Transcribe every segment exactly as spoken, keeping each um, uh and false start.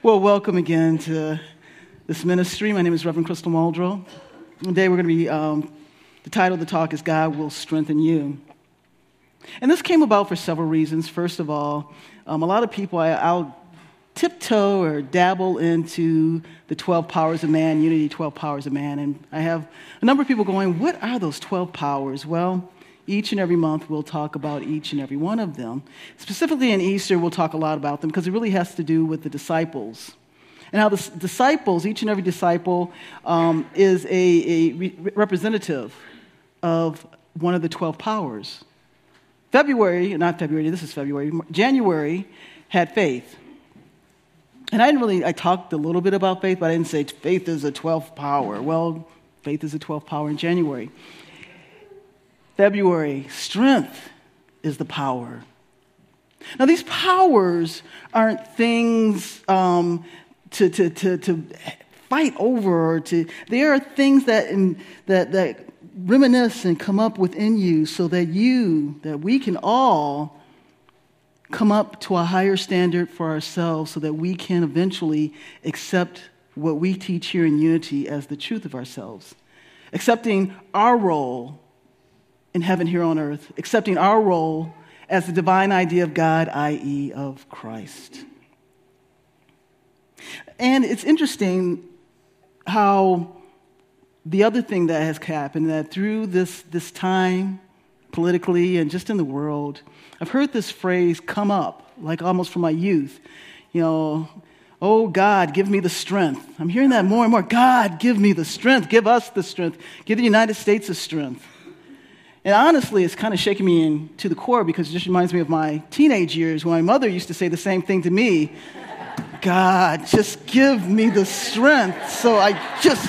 Well, welcome again to this ministry. My name is Reverend Crystal Muldrow. Today we're going to be, um, the title of the talk is God Will Strengthen You. And this came about for several reasons. First of all, um, a lot of people, I, I'll tiptoe or dabble into the twelve powers of man, Unity twelve powers of man. And I have a number of people going, what are those twelve powers? Well, each and every month we'll talk about each and every one of them. Specifically in Easter, we'll talk a lot about them because it really has to do with the disciples. And how the disciples, each and every disciple, um, is a, a re- representative of one of the twelve powers. February, not February, this is February, January had faith. And I didn't really, I talked a little bit about faith, but I didn't say faith is a twelfth power. Well, faith is a twelfth power in January. February, strength is the power. Now, these powers aren't things um, to, to, to, to fight over. Or to, they are things that, in, that, that reminisce and come up within you so that you, that we can all come up to a higher standard for ourselves so that we can eventually accept what we teach here in Unity as the truth of ourselves. Accepting our role in heaven here on earth, accepting our role as the divine idea of God, that is of Christ. And it's interesting how the other thing that has happened, that through this, this time, politically and just in the world, I've heard this phrase come up, like almost from my youth. You know, oh, God, give me the strength. I'm hearing that more and more. God, give me the strength. Give us the strength. Give the United States the strength. And honestly, it's kind of shaking me in to the core because it just reminds me of my teenage years when my mother used to say the same thing to me. God, just give me the strength. So I just,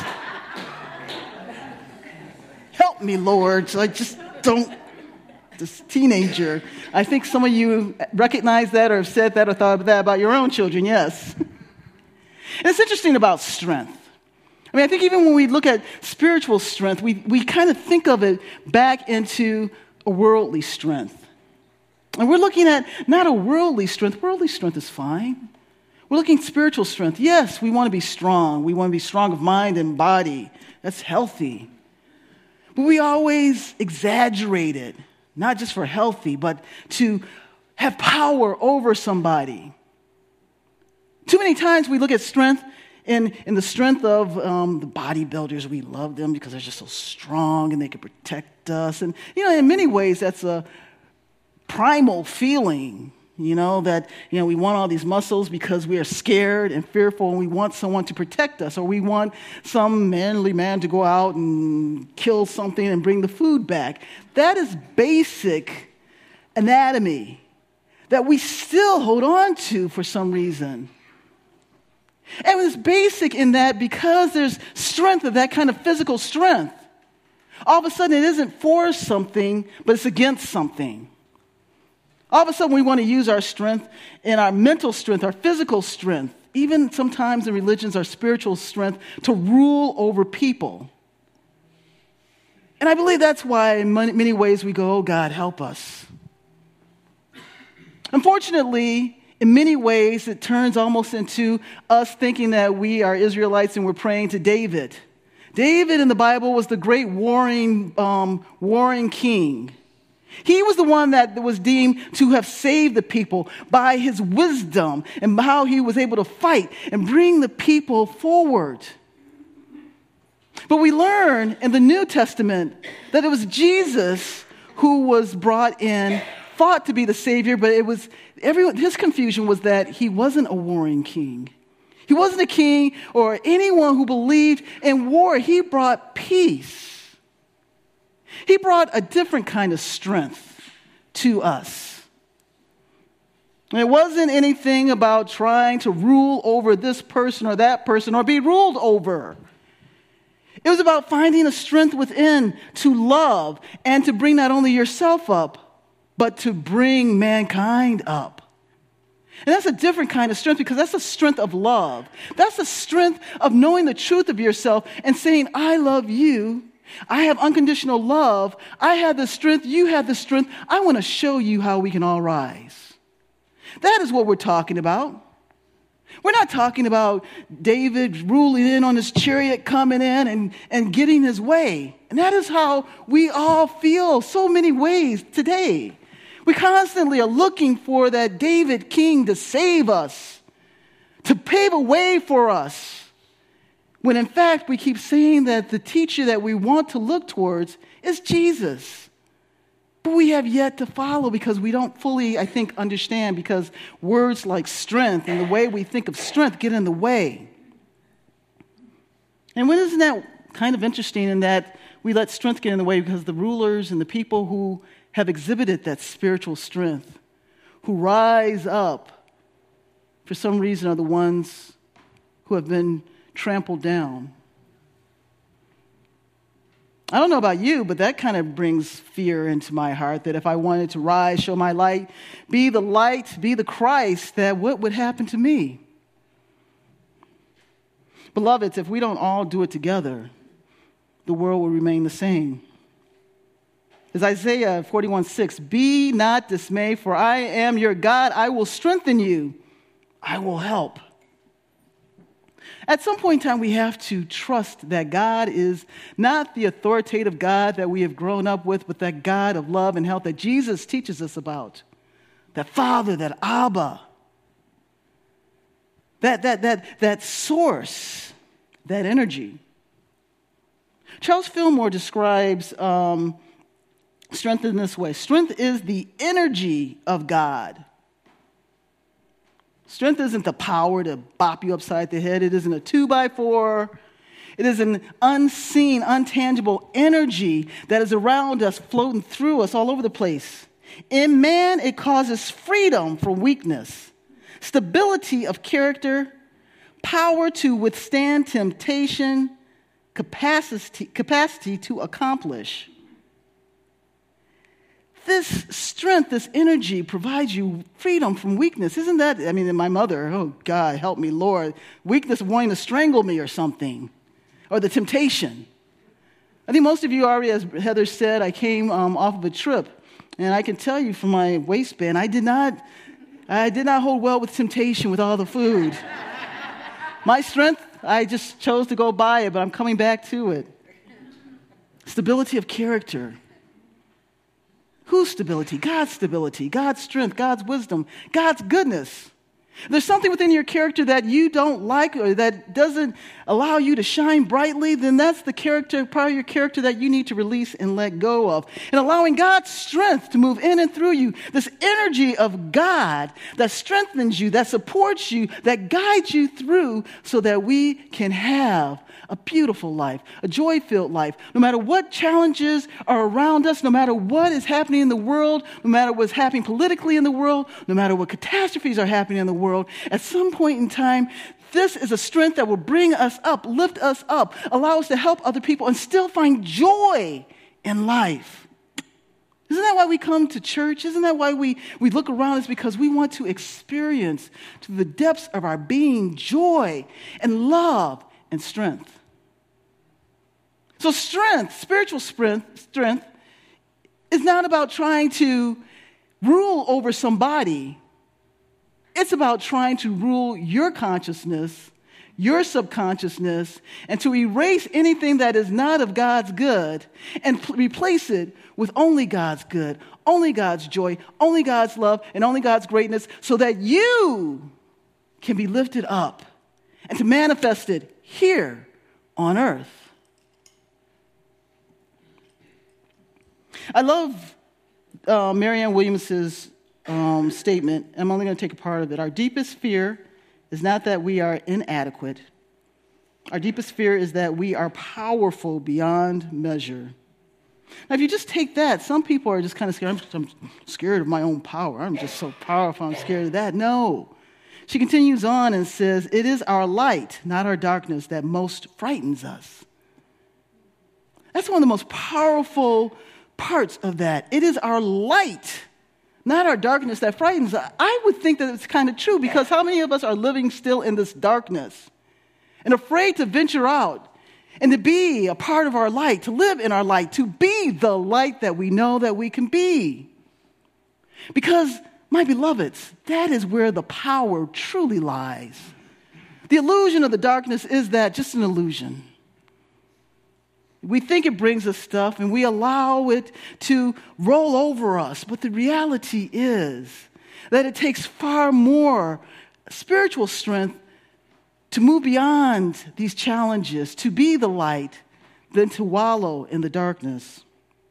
help me, Lord. So I just don't, this teenager. I think some of you recognize that or have said that or thought that about your own children, yes. And it's interesting about strength. I mean, I think even when we look at spiritual strength, we, we kind of think of it back into a worldly strength. And we're looking at not a worldly strength. Worldly strength is fine. We're looking at spiritual strength. Yes, we want to be strong. We want to be strong of mind and body. That's healthy. But we always exaggerate it, not just for healthy, but to have power over somebody. Too many times we look at strength In, in the strength of um, the bodybuilders. We love them because they're just so strong and they can protect us. And, you know, in many ways, that's a primal feeling, you know, that, you know, we want all these muscles because we are scared and fearful and we want someone to protect us, or we want some manly man to go out and kill something and bring the food back. That is basic anatomy that we still hold on to for some reason. And it's basic in that because there's strength of that kind of physical strength, all of a sudden it isn't for something, but it's against something. All of a sudden we want to use our strength and our mental strength, our physical strength, even sometimes in religions, our spiritual strength, to rule over people. And I believe that's why in many ways we go, oh, God, help us. Unfortunately, in many ways, it turns almost into us thinking that we are Israelites and we're praying to David. David in the Bible was the great warring, um, warring king. He was the one that was deemed to have saved the people by his wisdom and how he was able to fight and bring the people forward. But we learn in the New Testament that it was Jesus who was brought in, thought to be the Savior, but it was everyone. His confusion was that he wasn't a warring king. He wasn't a king or anyone who believed in war. He brought peace. He brought a different kind of strength to us. And it wasn't anything about trying to rule over this person or that person or be ruled over. It was about finding a strength within to love and to bring not only yourself up, but to bring mankind up. And that's a different kind of strength because that's a strength of love. That's the strength of knowing the truth of yourself and saying, I love you. I have unconditional love. I have the strength. You have the strength. I want to show you how we can all rise. That is what we're talking about. We're not talking about David ruling in on his chariot, coming in and, and getting his way. And that is how we all feel so many ways today. We constantly are looking for that David king to save us, to pave a way for us. When in fact, we keep saying that the teacher that we want to look towards is Jesus. But we have yet to follow because we don't fully, I think, understand, because words like strength and the way we think of strength get in the way. And when isn't that kind of interesting in that we let strength get in the way because the rulers and the people who have exhibited that spiritual strength, who rise up, for some reason are the ones who have been trampled down. I don't know about you, but that kind of brings fear into my heart, that if I wanted to rise, show my light, be the light, be the Christ, that what would happen to me? Beloveds, if we don't all do it together, the world will remain the same. As Isaiah forty-one six, be not dismayed, for I am your God. I will strengthen you. I will help. At some point in time, we have to trust that God is not the authoritative God that we have grown up with, but that God of love and help that Jesus teaches us about. That Father, that Abba, that, that, that, that source, that energy. Charles Fillmore describes um, strength in this way. Strength is the energy of God. Strength isn't the power to bop you upside the head. It isn't a two by four. It is an unseen, untangible energy that is around us, floating through us all over the place. In man, it causes freedom from weakness, stability of character, power to withstand temptation, capacity, capacity to accomplish. This strength, this energy provides you freedom from weakness. Isn't that, I mean, my mother, oh God, help me, Lord, weakness of wanting to strangle me or something, or the temptation. I think most of you already, as Heather said, I came um, off of a trip, and I can tell you from my waistband, I did not, I did not hold well with temptation with all the food. My strength, I just chose to go by it, but I'm coming back to it. Stability of character. Whose stability? God's stability, God's strength, God's wisdom, God's goodness. If there's something within your character that you don't like or that doesn't allow you to shine brightly, then that's the character, part of your character that you need to release and let go of. And allowing God's strength to move in and through you, this energy of God that strengthens you, that supports you, that guides you through so that we can have a beautiful life, a joy-filled life. No matter what challenges are around us, no matter what is happening in the world, no matter what's happening politically in the world, no matter what catastrophes are happening in the world, at some point in time, this is a strength that will bring us up, lift us up, allow us to help other people and still find joy in life. Isn't that why we come to church? Isn't that why we, we look around? It's because we want to experience to the depths of our being joy and love and strength. So strength, spiritual strength, strength is not about trying to rule over somebody. It's about trying to rule your consciousness, your subconsciousness, and to erase anything that is not of God's good and pl- replace it with only God's good, only God's joy, only God's love, and only God's greatness so that you can be lifted up and to manifest it here on earth. I love uh, Marianne Williams's um, statement. I'm only going to take a part of it. Our deepest fear is not that we are inadequate. Our deepest fear is that we are powerful beyond measure. Now, if you just take that, some people are just kind of scared. I'm, I'm scared of my own power. I'm just so powerful. I'm scared of that. No. She continues on and says, it is our light, not our darkness, that most frightens us. That's one of the most powerful parts of that. It is our light, not our darkness, that frightens us. I would think that it's kind of true, because how many of us are living still in this darkness and afraid to venture out and to be a part of our light, to live in our light, to be the light that we know that we can be? Because, my beloveds, that is where the power truly lies. The illusion of the darkness is that just an illusion. We think it brings us stuff and we allow it to roll over us. But the reality is that it takes far more spiritual strength to move beyond these challenges, to be the light, than to wallow in the darkness.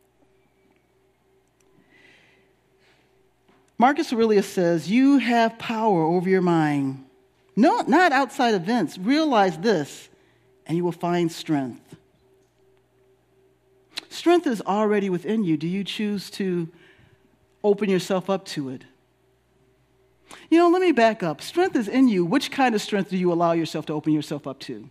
Marcus Aurelius says, you have power over your mind. No, not outside events. Realize this, and you will find strength. Strength is already within you. Do you choose to open yourself up to it? You know, let me back up. Strength is in you. Which kind of strength do you allow yourself to open yourself up to?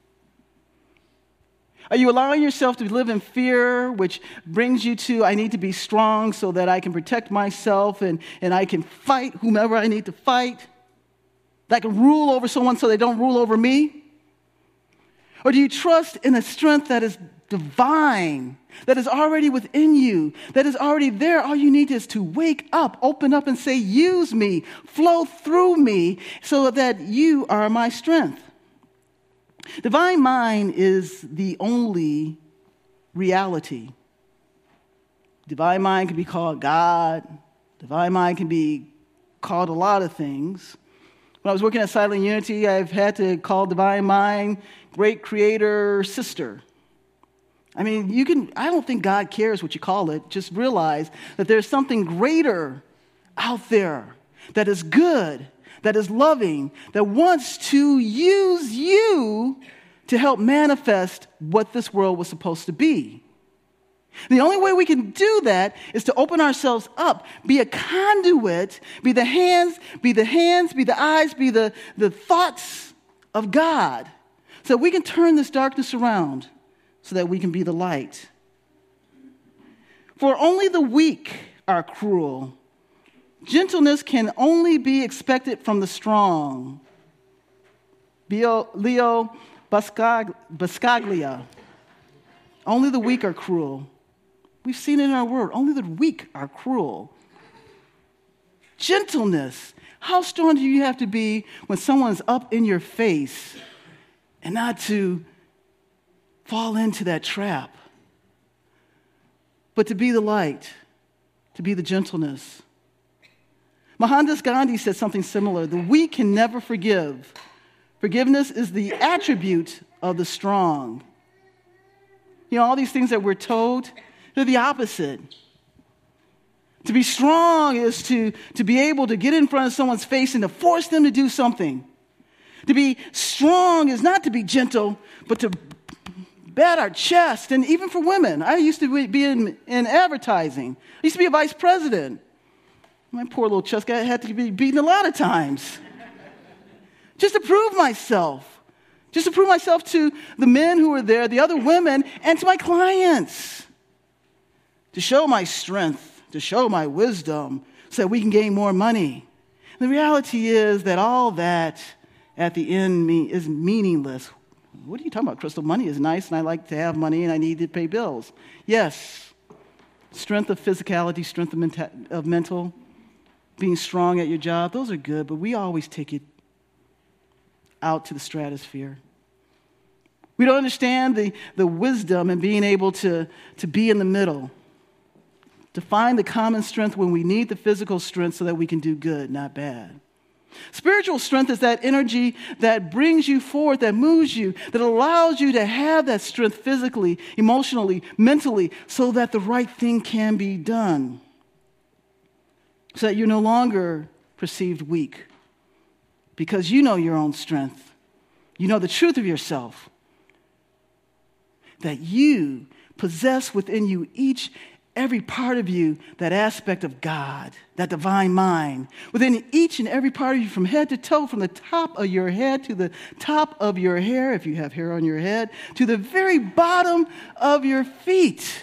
Are you allowing yourself to live in fear, which brings you to, I need to be strong so that I can protect myself and, and I can fight whomever I need to fight? That I can rule over someone so they don't rule over me? Or do you trust in a strength that is divine, that is already within you, that is already there? All you need is to wake up, open up and say, use me, flow through me so that you are my strength. Divine mind is the only reality. Divine mind can be called God. Divine mind can be called a lot of things. When I was working at Silent Unity, I've had to call divine mind great creator sister. I mean, you can, I don't think God cares what you call it. Just realize that there's something greater out there that is good, that is loving, that wants to use you to help manifest what this world was supposed to be. The only way we can do that is to open ourselves up, be a conduit, be the hands, be the hands, be the eyes, be the, the thoughts of God, so that we can turn this darkness around, so that we can be the light. For only the weak are cruel. Gentleness can only be expected from the strong. Leo Buscaglia. Only the weak are cruel. We've seen it in our world. Only the weak are cruel. Gentleness. How strong do you have to be when someone's up in your face and not to fall into that trap, but to be the light, to be the gentleness? Mohandas Gandhi said something similar. The weak can never forgive. Forgiveness is the attribute of the strong. You know, all these things that we're told, they're the opposite. To be strong is to, to be able to get in front of someone's face and to force them to do something. To be strong is not to be gentle, but to bat our chest. And even for women, I used to be in, in advertising. I used to be a vice president. My poor little chest guy had to be beaten a lot of times. Just to prove myself. Just to prove myself to the men who were there, the other women, and to my clients. To show my strength, to show my wisdom, so that we can gain more money. And the reality is that all that at the end me- is meaningless. What are you talking about, Crystal? Money is nice, and I like to have money, and I need to pay bills. Yes, strength of physicality, strength of, menta- of mental, being strong at your job, those are good, but we always take it out to the stratosphere. We don't understand the, the wisdom in being able to, to be in the middle, to find the common strength when we need the physical strength so that we can do good, not bad. Spiritual strength is that energy that brings you forth, that moves you, that allows you to have that strength physically, emotionally, mentally, so that the right thing can be done. So that you're no longer perceived weak because you know your own strength. You know the truth of yourself. That you possess within you each every part of you, that aspect of God, that divine mind, within each and every part of you from head to toe, from the top of your head to the top of your hair, if you have hair on your head, to the very bottom of your feet,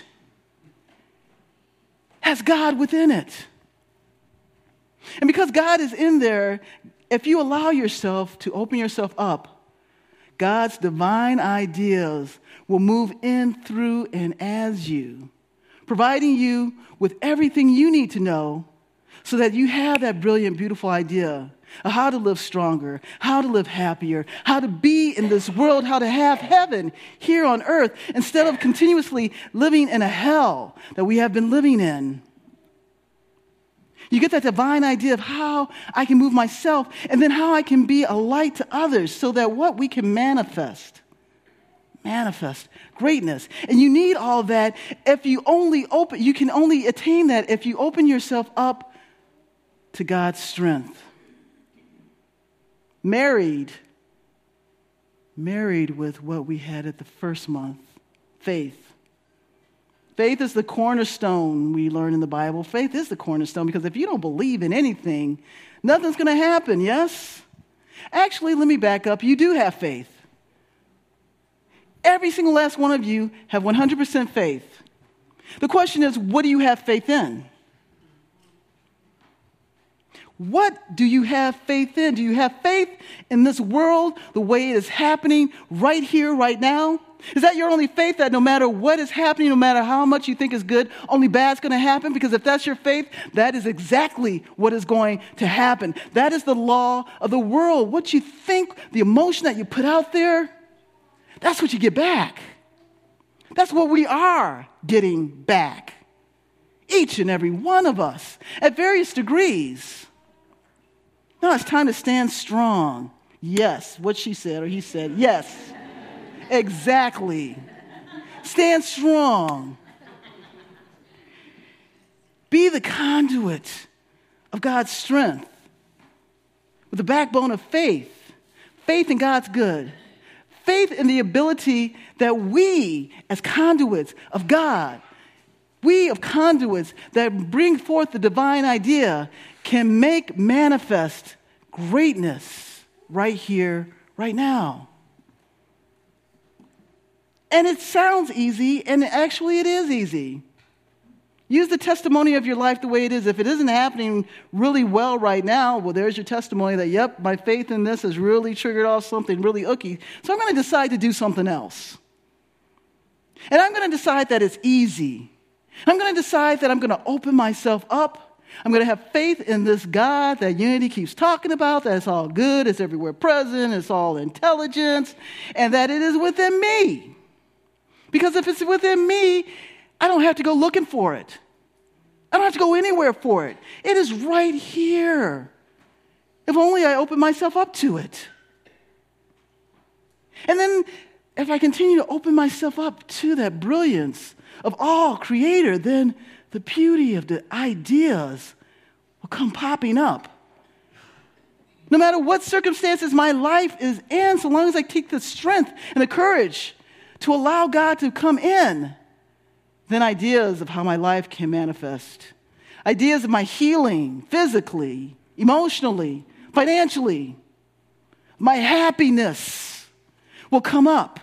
has God within it. And because God is in there, if you allow yourself to open yourself up, God's divine ideas will move in, through, and as you, providing you with everything you need to know so that you have that brilliant, beautiful idea of how to live stronger, how to live happier, how to be in this world, how to have heaven here on earth instead of continuously living in a hell that we have been living in. You get that divine idea of how I can move myself and then how I can be a light to others so that what we can manifest, manifest greatness. And you need all that if you only open, you can only attain that if you open yourself up to God's strength. Married, married with what we had at the first month, faith. Faith is the cornerstone we learn in the Bible. Faith is the cornerstone because if you don't believe in anything, nothing's going to happen, yes? Actually, let me back up. You do have faith. Every single last one of you have one hundred percent faith. The question is, what do you have faith in? What do you have faith in? Do you have faith in this world the way it is happening right here, right now? Is that your only faith that no matter what is happening, no matter how much you think is good, only bad's going to happen? Because if that's your faith, that is exactly what is going to happen. That is the law of the world. What you think, the emotion that you put out there, that's what you get back. That's what we are getting back. Each and every one of us at various degrees. Now it's time to stand strong. Yes, what she said or he said. Yes, exactly. Stand strong. Be the conduit of God's strength with the backbone of faith. Faith in God's good. Faith in the ability that we, as conduits of God, we of conduits that bring forth the divine idea, can make manifest greatness right here, right now. And it sounds easy, and actually it is easy. Use the testimony of your life the way it is. If it isn't happening really well right now, well, there's your testimony that, yep, my faith in this has really triggered off something really ooky. So I'm going to decide to do something else. And I'm going to decide that it's easy. I'm going to decide that I'm going to open myself up. I'm going to have faith in this God that Unity keeps talking about, that it's all good, it's everywhere present, it's all intelligence, and that it is within me. Because if it's within me, I don't have to go looking for it. I don't have to go anywhere for it. It is right here. If only I open myself up to it. And then if I continue to open myself up to that brilliance of all Creator, then the beauty of the ideas will come popping up. No matter what circumstances my life is in, so long as I take the strength and the courage to allow God to come in, then ideas of how my life can manifest. Ideas of my healing, physically, emotionally, financially, my happiness will come up.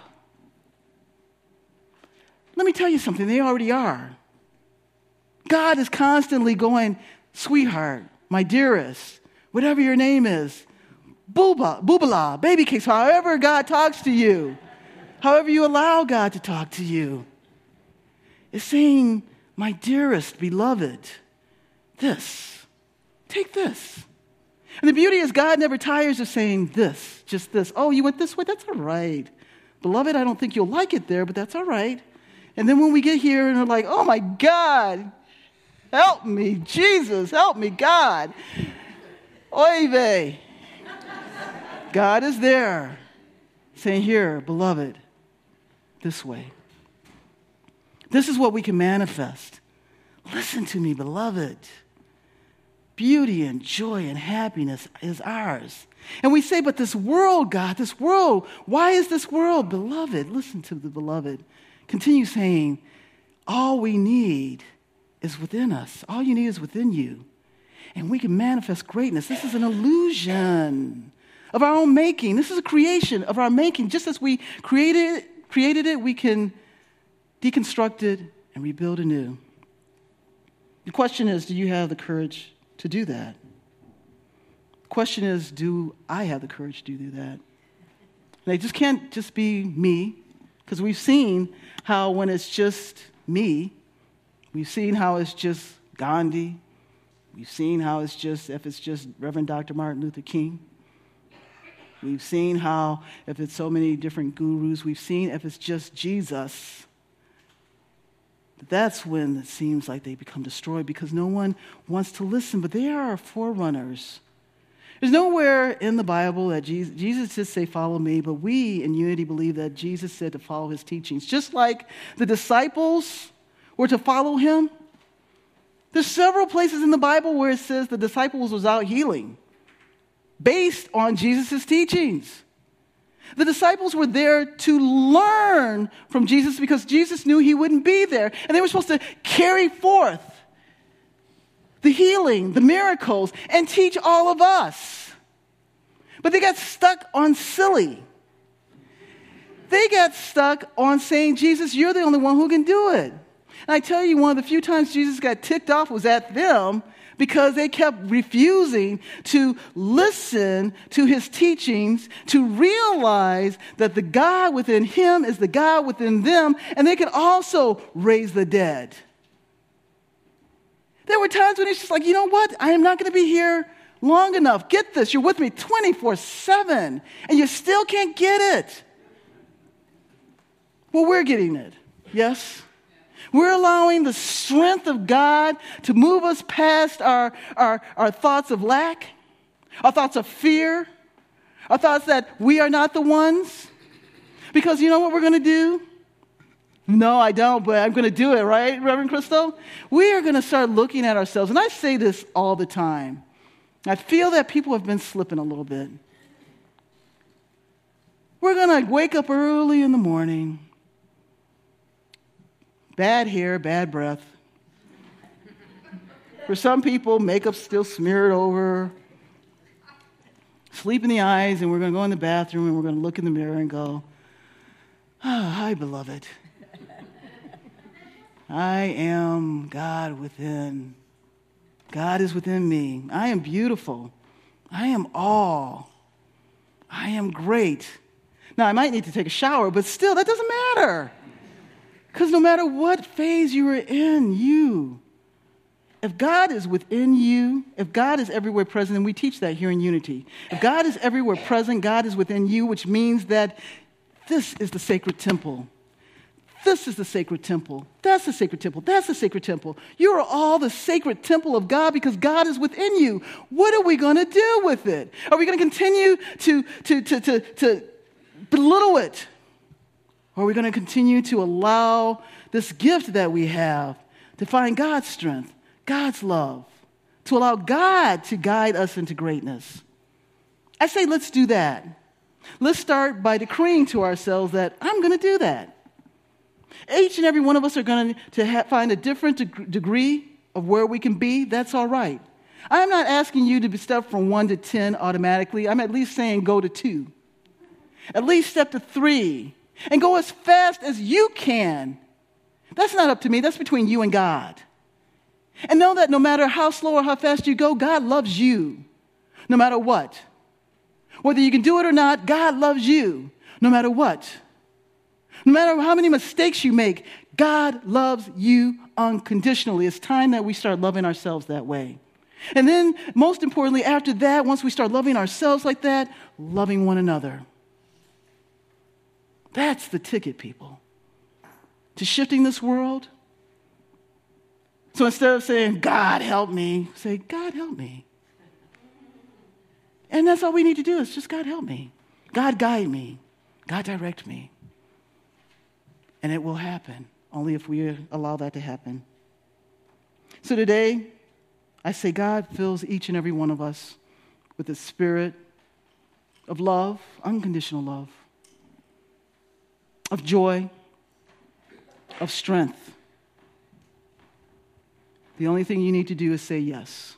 Let me tell you something, they already are. God is constantly going, sweetheart, my dearest, whatever your name is, booba, boobala, baby cakes, however God talks to you, however you allow God to talk to you. Is saying, my dearest beloved, this, take this. And the beauty is God never tires of saying this, just this. Oh, you went this way? That's all right. Beloved, I don't think you'll like it there, but that's all right. And then when we get here and we're like, oh my God, help me, Jesus, help me, God. Oy vey. God is there saying, here, beloved, this way. This is what we can manifest. Listen to me, beloved. Beauty and joy and happiness is ours. And we say, but this world, God, this world, why is this world? Beloved, listen to the beloved. Continue saying, all we need is within us. All you need is within you. And we can manifest greatness. This is an illusion of our own making. This is a creation of our making. Just as we created, created it, we can deconstruct it and rebuild anew. The question is, do you have the courage to do that? The question is, do I have the courage to do that? And it just can't just be me, because we've seen how when it's just me, we've seen how it's just Gandhi, We've seen how it's just, if it's just Reverend Doctor Martin Luther King. We've seen how, if it's so many different gurus, we've seen if it's just Jesus. That's when it seems like they become destroyed because no one wants to listen, but they are our forerunners. There's nowhere in the Bible that Jesus, Jesus did say, follow me, but we in Unity believe that Jesus said to follow his teachings. Just like the disciples were to follow him, there's several places in the Bible where it says the disciples was out healing based on Jesus' teachings. The disciples were there to learn from Jesus because Jesus knew he wouldn't be there. And they were supposed to carry forth the healing, the miracles, and teach all of us. But they got stuck on silly. They got stuck on saying, Jesus, you're the only one who can do it. And I tell you, one of the few times Jesus got ticked off was at them because they kept refusing to listen to his teachings, to realize that the God within him is the God within them, and they could also raise the dead. There were times when it's just like, you know what? I am not going to be here long enough. Get this. You're with me twenty-four seven, and you still can't get it. Well, we're getting it. Yes? We're allowing the strength of God to move us past our, our, our thoughts of lack, our thoughts of fear, our thoughts that we are not the ones. Because you know what we're going to do? No, I don't, but I'm going to do it, right, Reverend Crystal? We are going to start looking at ourselves. And I say this all the time. I feel that people have been slipping a little bit. We're going to wake up early in the morning. Bad hair, bad breath. For some people, makeup's still smeared over. Sleep in the eyes, and we're going to go in the bathroom, and we're going to look in the mirror and go, oh, hi, beloved. I am God within. God is within me. I am beautiful. I am all. I am great. Now, I might need to take a shower, but still, that doesn't matter. Because no matter what phase you are in, you, if God is within you, if God is everywhere present, and we teach that here in Unity. If God is everywhere present, God is within you, which means that this is the sacred temple. This is the sacred temple. That's the sacred temple. That's the sacred temple. You are all the sacred temple of God because God is within you. What are we going to do with it? Are we going to continue to, to, to, to, to belittle it? Or are we going to continue to allow this gift that we have to find God's strength, God's love, to allow God to guide us into greatness? I say let's do that. Let's start by decreeing to ourselves that I'm going to do that. Each and every one of us are going to ha- find a different de- degree of where we can be. That's all right. I'm not asking you to step from one to ten automatically. I'm at least saying go to two. At least step to three. And go as fast as you can. That's not up to me. That's between you and God. And know that no matter how slow or how fast you go, God loves you. No matter what. Whether you can do it or not, God loves you. No matter what. No matter how many mistakes you make, God loves you unconditionally. It's time that we start loving ourselves that way. And then, most importantly, after that, once we start loving ourselves like that, loving one another. That's the ticket, people, to shifting this world. So instead of saying, God help me, say, God help me. And that's all we need to do is just, God help me. God guide me. God direct me. And it will happen, only if we allow that to happen. So today, I say God fills each and every one of us with the spirit of love, unconditional love, of joy, of strength. The only thing you need to do is say yes.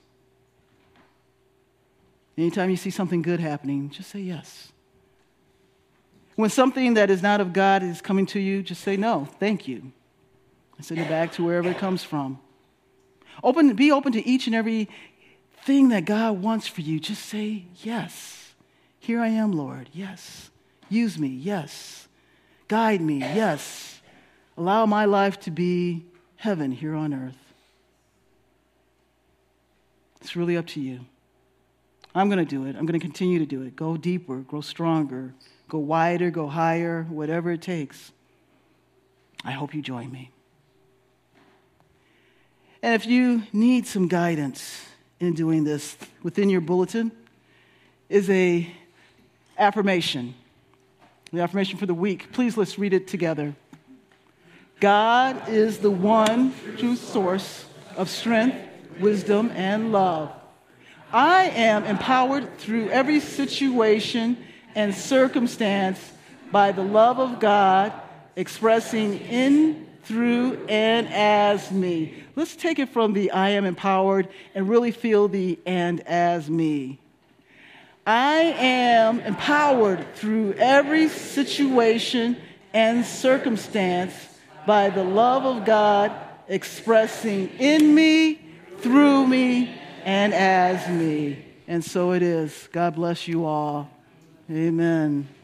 Anytime you see something good happening, just say yes. When something that is not of God is coming to you, just say no, thank you. And send it back to wherever it comes from. Open, be open to each and every thing that God wants for you. Just say yes. Here I am, Lord. Yes. Use me. Yes. Guide me, yes. Allow my life to be heaven here on earth. It's really up to you. I'm going to do it. I'm going to continue to do it. Go deeper, grow stronger, go wider, go higher, whatever it takes. I hope you join me. And if you need some guidance in doing this, within your bulletin is a affirmation. The affirmation for the week. Please let's read it together. God is the one true source of strength, wisdom, and love. I am empowered through every situation and circumstance by the love of God expressing in, through, and as me. Let's take it from the I am empowered and really feel the and as me. I am empowered through every situation and circumstance by the love of God expressing in me, through me, and as me. And so it is. God bless you all. Amen.